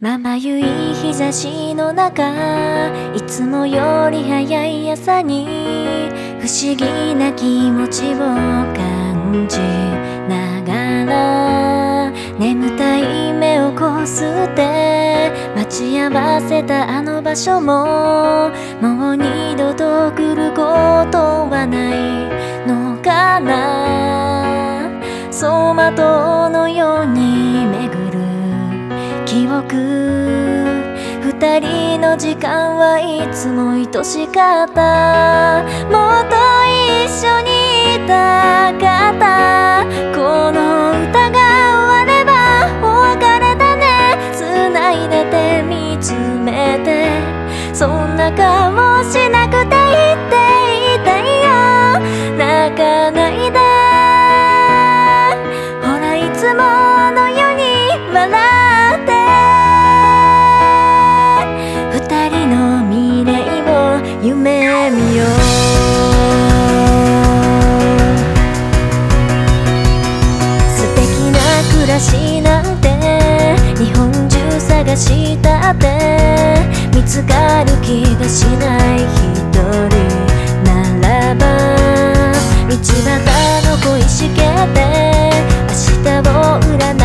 まばゆい日差しの中、いつもより早い朝に不思議な気持ちを感じながら、眠たい目をこすって待ち合わせたあの場所ももう二度と来ることはないのかな。走馬灯のように巡る記憶、二人の時間はいつも愛しかった。もっと一緒にいたかった。この歌が終わればお別れだね。繋いでて見つめて、そんな顔しなくていいって言いたいよ。泣かないで、ほらいつものように笑って、二人の未来を夢見よう。素敵な暮らしなんて日本中探したって見つかる気がしない。一人ならば道端の小石蹴って明日を占